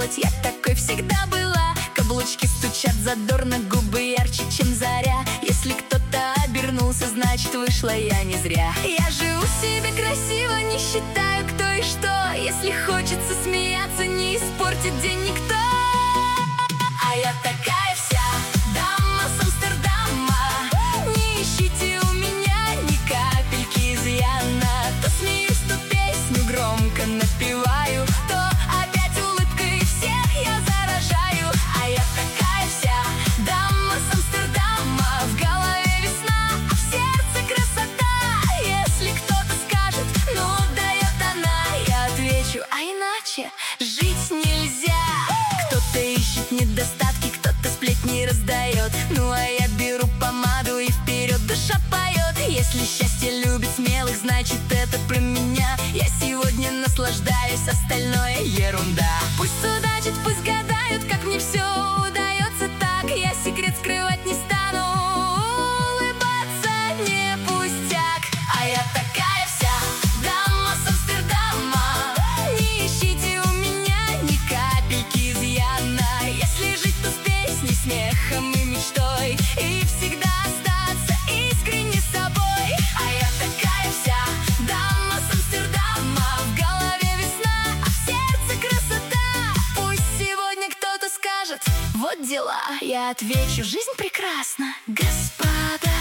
делать. Я такой всегда была. Каблучки стучат задорно, губы ярче, чем заря. Если кто-то обернулся, значит вышла я не зря. Я живу себе красиво, не считаю кто и что. Если хочется смеяться, не испортит день никто. А я такая вся дама с Амстердама. Не ищите у меня ни капельки изъяна. То смеюсь, то песню громко напеваю, то опять улыбкой всех я заражаю. А я такая вся дама с Амстердама. В голове весна, а в сердце красота. Если кто-то скажет, ну дает она, я отвечу, а иначе жить нельзя. Кто-то ищет недостатки, кто-то сплетни раздает. Ну а я беру помаду и вперед душа поет. Если счастье любит смелых, значит это про меня. Я сегодня наслаждаюсь, остальное ерунда. Пусть судачат, пусть гадают, как мне все удается так. Я секрет скрывать не стану, улыбаться не пустяк. А я такая вся дама с Амстердама. Не ищите у меня ни капельки изъяна. Если жить, то с песней, смехом и мечтой, и всегда остаться искренне собой. А я такая вся дама с Амстердама. В голове весна, а в сердце красота. Пусть сегодня кто-то скажет, вот дела, я отвечу, жизнь прекрасна, господа.